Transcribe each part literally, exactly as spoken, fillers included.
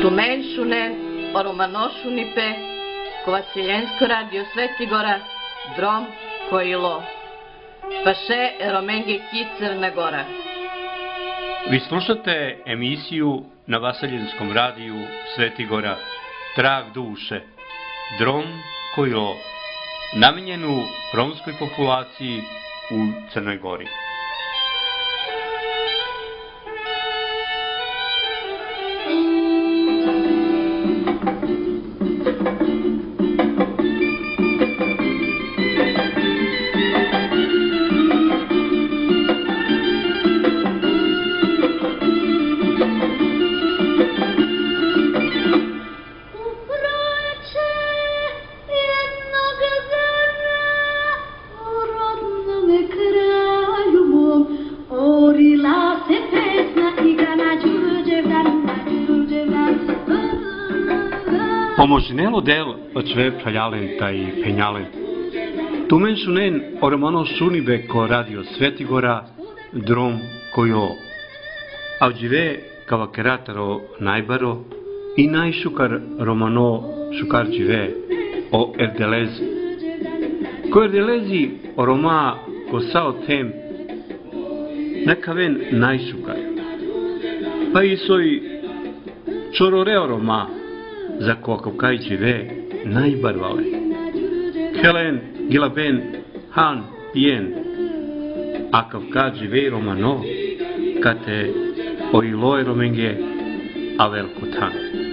Tumenšunen, Oromanošunipe, Kovasiljensko radio Svetigora, Drom, Kojilo. Paše Eromenge Ki Crna Gora. Vi slušate emisiju na Vasaljenskom radiju Svetigora, Trag duše, Drom, Kojilo, namenjenu romskoj populaciji u Crnoj Gori. Pomožnelo del očvepša jalenta i penjalen. Tumenšunen Oromano šunibe ko radio Svetigora, Drom, Kojo. Avđive kavakerataro najbaro i najšukar Romano šukarđive o erdelezi. Ko erdelezi Oroma ko sao tem nekaven najšukar. Pa i soj čorore Oroma za kokavkajđi ve najbarvale. Helen, Gilaben, Han, Jen, a kavkađi ve Romano, kate ojiloj Romenge, a velkotan.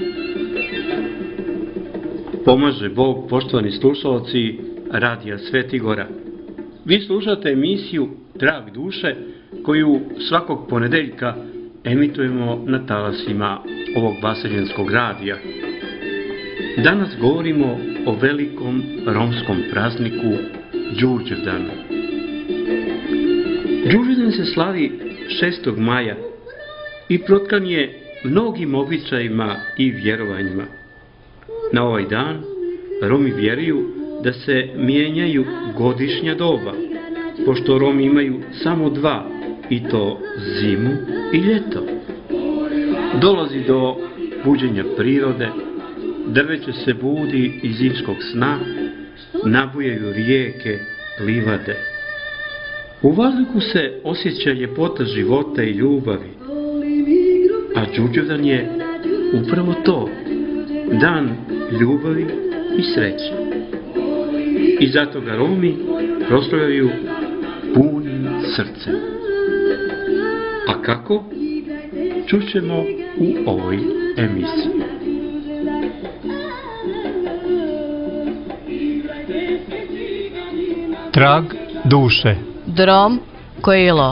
Pomaže Bog, poštovani slušalci Radija Svetigora. Vi slušate emisiju Trag duše, koju svakog ponedeljka emitujemo na talasima ovog vaseljenskog radija. Danas govorimo o velikom romskom prazniku Đurđevdanu. Đurđevdan se slavi šestog maja i protkan je mnogim običajima i vjerovanjima. Na ovaj dan Romi vjeruju da se mijenjaju godišnja doba, pošto Romi imaju samo dva, i to zimu i ljeto. Dolazi do buđenja prirode, drveće se budi iz zimskog sna, nabujaju rijeke, livade. U vazduhu se osjeća ljepota života i ljubavi, a Đurđevdan je upravo to, dan ljubavi i sreće. I zato ga Romi proslavljaju punim srcem. A kako? Čućemo u ovoj emisiji. Trag duše. Drom, Kojilo.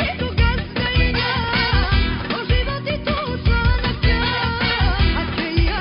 Yeah.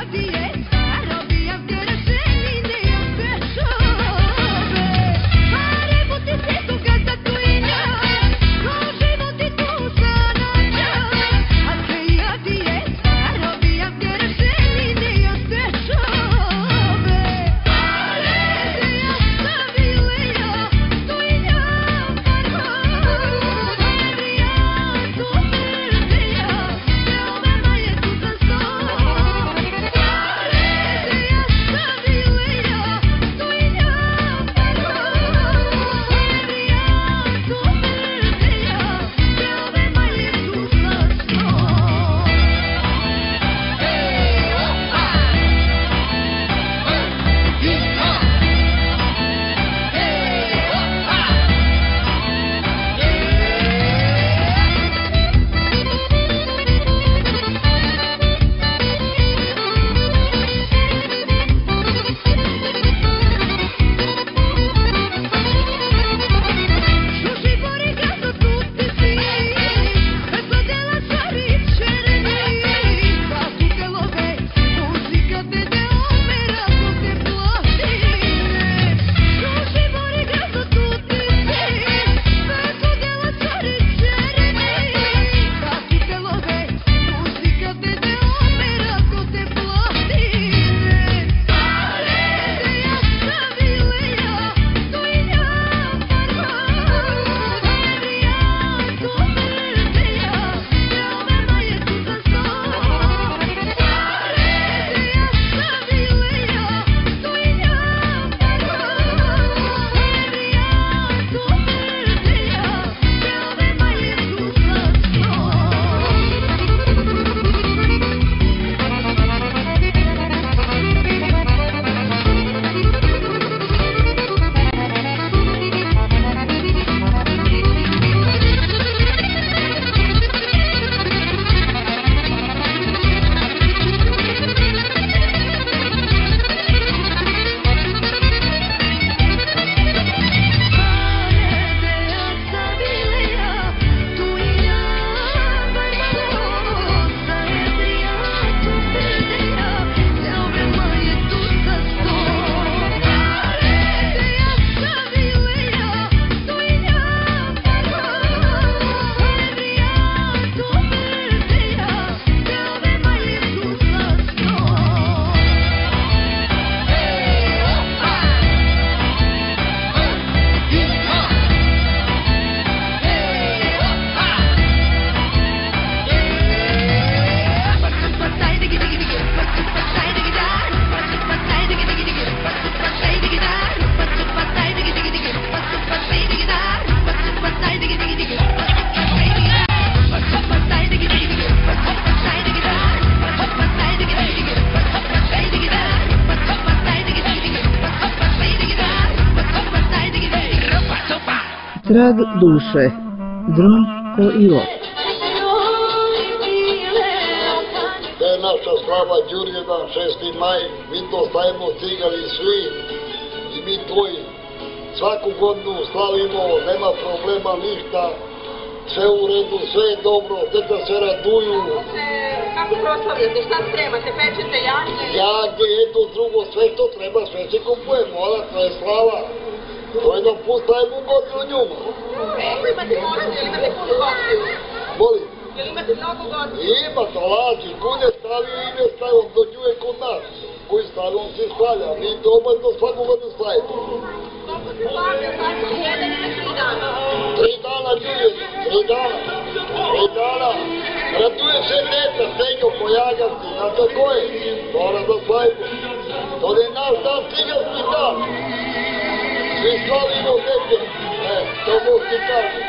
Trag duše, dron ko ilo. To je naša slava Đurđevdan, šesti maj, mi to stavimo cigani svi i mi tvoji. Svaku godinu slavimo, nema problema ništa, sve u redu, sve je dobro, deca se raduju. Kako proslavljate, šta spremate, pečete jagnje? Jagnje, jedno, drugo, sve što treba, sve se kupujemo, ona to je slava. To je da pustavimo godinu njuma. Kako imate gosti, ili imate puno gostiju? Molim? Jel imate mnogo gostiju? Ima, dolazi, ko ne stavio i ne stavio, dođuje kod nas. Koji stavio, on se stavlja, mi doma to svaku godinu stavimo. Koliko se slavlja, svaki jedan ili tri dana? Tri dana, ljudi, tri dana, tri dana. Raduje se deta, Stenjo, pojagavci, znate ko je? Mora da slavimo. To je naš dan, ciganski dan. Svi slavimo dete, e, to mogu ti kažem.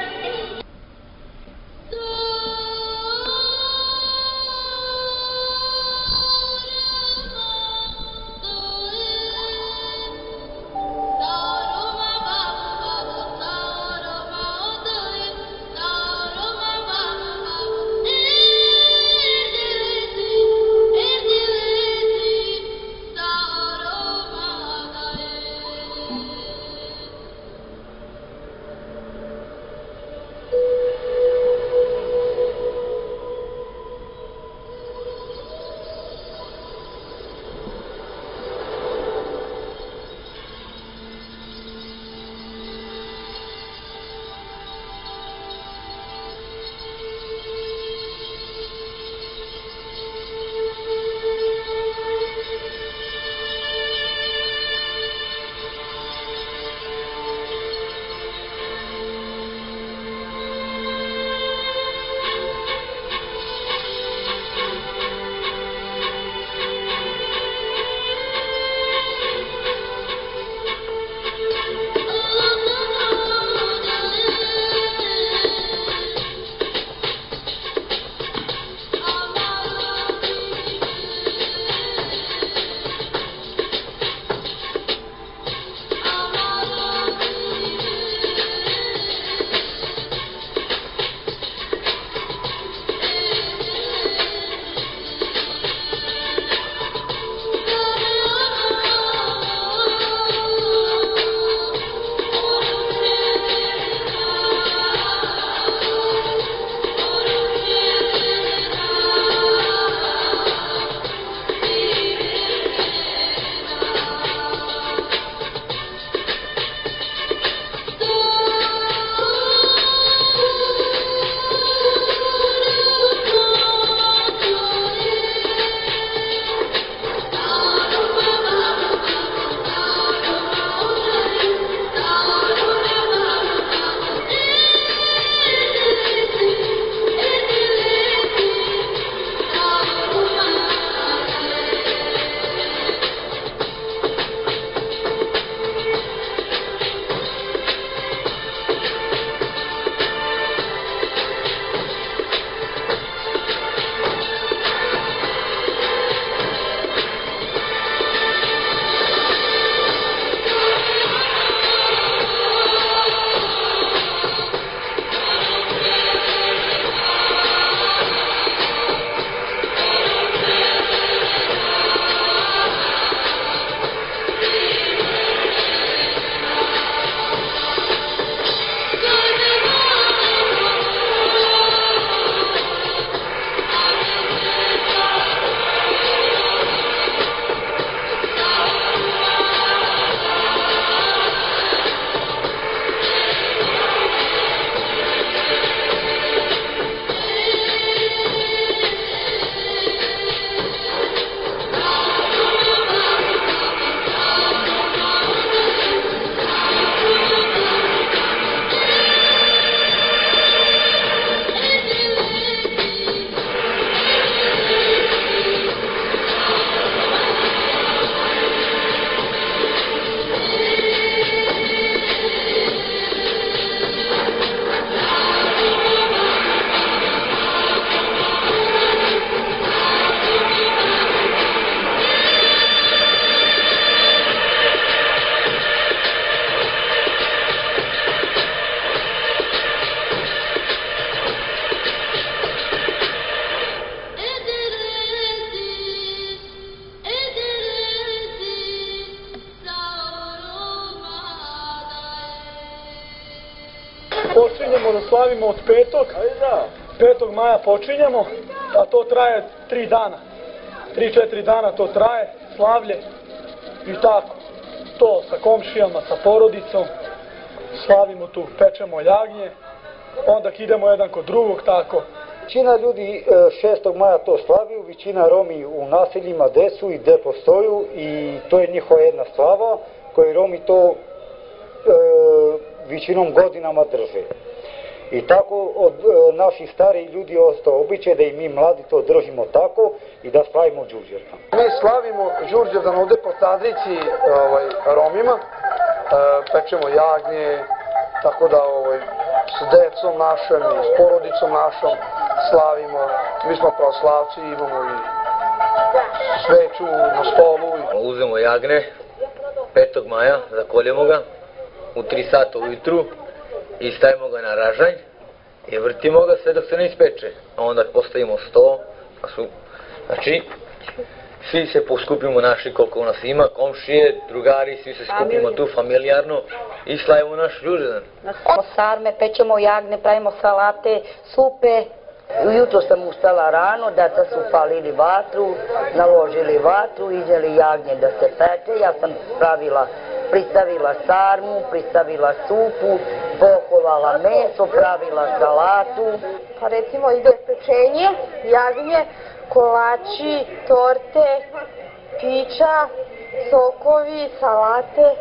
počinjemo da slavimo od petog, petog maja počinjemo, a to traje tri dana. Tri, četiri dana to traje, slavlje i tako. To sa komšijama, sa porodicom, slavimo tu, pečemo jagnje, onda idemo jedan kod drugog, tako. Većina ljudi šestog maja to slaviju, većina Romi u naseljima gde su i gde postoju i to je njihova jedna slava koju Romi to e, većinom godinama drže. I tako od e, naših starih ljudi ostao običaj da i mi mladi to držimo tako i da slavimo Đurđevdan. Mi slavimo Đurđevdan ovde po tradiciji ovaj, Romima, e, pečemo jagnje, tako da ovaj, s decom našom i s porodicom našom slavimo. Mi smo pravoslavci, imamo i sveću na stolu. Uzmemo jagne petog maja, zakoljemo ga u tri sata ujutru i stavimo ga na ražanj i vrtimo ga sve dok se ne ispeče. A onda postavimo sto, pa su, znači, svi se poskupimo naši koliko nas ima, komšije, drugari, svi se skupimo tu familijarno i slavimo naš Đurđevdan. Pečemo sarme, pečemo jagne, pravimo salate, supe. Ujutro sam ustala rano, deca su palili vatru, naložili vatru, iđeli jagnje da se peče. Ja sam pravila, pristavila sarmu, pristavila supu, pohovala meso, pravila salatu. Pa recimo ide pečenje, jagnje, kolači, torte, pića, sokovi, salate.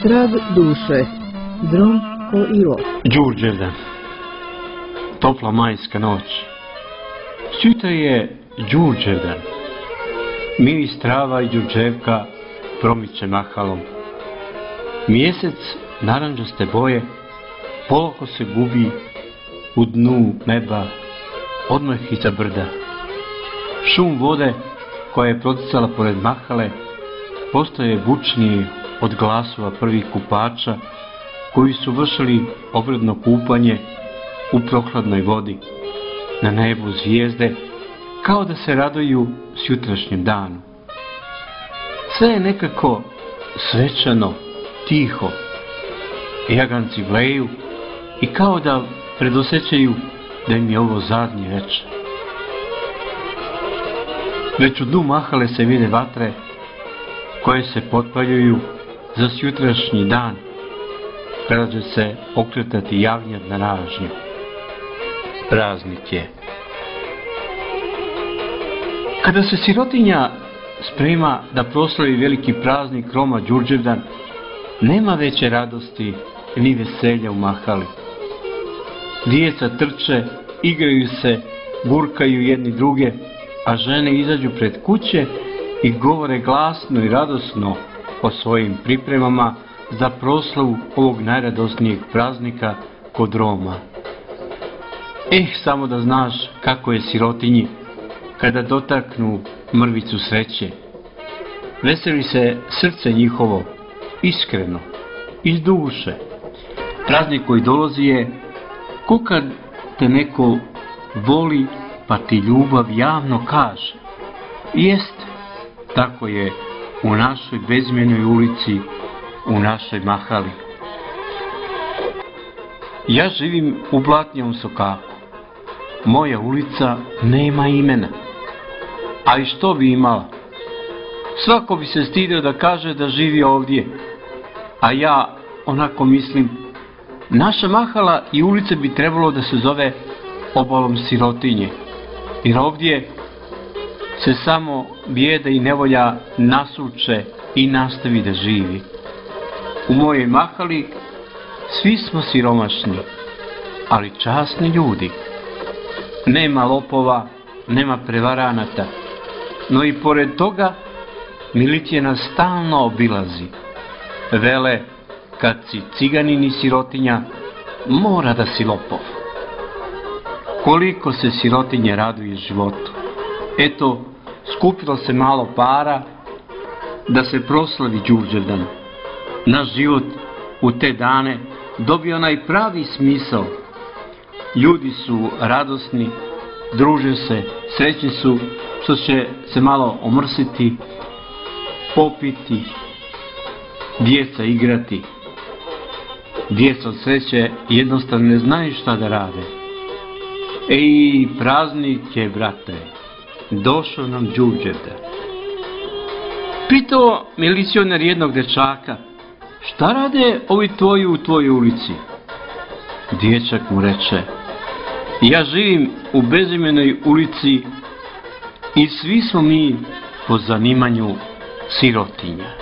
Trag duše, drom ko ilo. Đurđevdan. Topla majska noć. Sutra je Đurđevdan. Miris trava i đurđevka promiče mahalom. Mjesec naranđaste boje polako se gubi u dnu neba, odmah iza brda. Šum vode koja je proticala pored mahale postaje bučniji od glasova prvih kupača koji su vršili obredno kupanje u prohladnoj vodi. Na nebu zvijezde kao da se raduju s jutrašnjim danu. Sve je nekako svečano, tiho. Jaganci vleju i kao da predosjećaju da im je ovo zadnji večer. Već u dnu mahale se vide vatre koje se potpaljuju za sutrašnji dan, kada će se okretati jagnjad na ražnju. Praznik je. Kada se sirotinja sprema da proslavi veliki praznik Roma Đurđevdan, nema veće radosti ni veselja u mahali. Djeca trče, igraju se, burkaju jedni druge, a žene izađu pred kuće i govore glasno i radosno o svojim pripremama za proslavu ovog najradosnijeg praznika kod Roma. Eh, samo da znaš kako je sirotinji kada dotaknu mrvicu sreće. Veseli se srce njihovo, iskreno, iz duše. Praznik koji dolazi je ko kad te neko voli pa ti ljubav javno kaže. Jest, tako je u našoj bezmjenoj ulici, u našoj mahali. Ja živim u Blatnjavom sokaku. Moja ulica nema imena. A i što bi imala? Svako bi se stidio da kaže da živi ovdje. A ja onako mislim, naša mahala i ulica bi trebalo da se zove obalom sirotinje. Jer ovdje se samo bijeda i nevolja nasuče i nastavi da živi. U mojoj mahali svi smo siromašni, ali časni ljudi. Nema lopova, nema prevaranata, no i pored toga milicija nas stalno obilazi. Vele, kad si ciganin i sirotinja, mora da si lopov. Koliko se sirotinje raduje životu. Eto, skupilo se malo para da se proslavi Đurđevdan. Naš život u te dane dobio onaj pravi smisao. Ljudi su radosni, druže se, srećni su što će se malo omrsiti, popiti, djeca igrati. Djeca od sreće jednostavno ne znaju šta da rade. Ej, praznik je, brate, došao nam Đurđevdan. Pitao milicionar jednog dečaka, šta rade ovi tvoji u tvojoj ulici? Dječak mu reče, ja živim u bezimenoj ulici i svi smo mi po zanimanju sirotinja.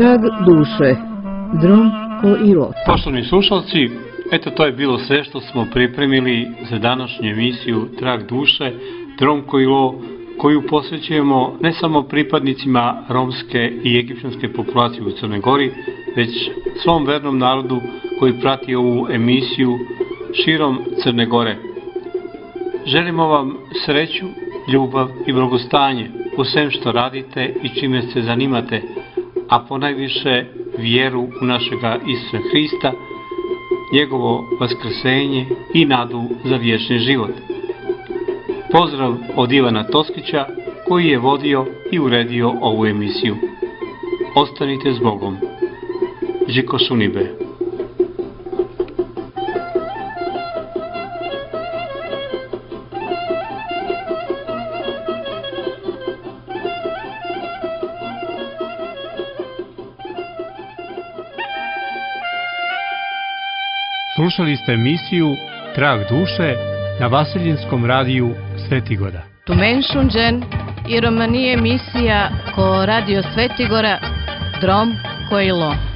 Trag duše, drom ko ilo. Poštovni slušalci, eto to je bilo sve što smo pripremili za današnju emisiju Trag duše, drom ko ilo, koju posvećujemo ne samo pripadnicima romske i egipćanske populacije u Crnoj Gori, već svom vernom narodu koji prati ovu emisiju širom Crne Gore. Želimo vam sreću, ljubav i blagostanje u svem što radite i čime se zanimate, a ponajviše vjeru u našega Isusa Hrista, njegovo vaskrsenje i nadu za vječni život. Pozdrav od Ivana Toskića, koji je vodio i uredio ovu emisiju. Ostanite s Bogom. Žiko Šunibe. Slušali ste emisiju Trag duše na Vaseljinskom radiju Svetigora. Tumenšunđen i romanije emisija ko radio Svetigora, drom ko ilo.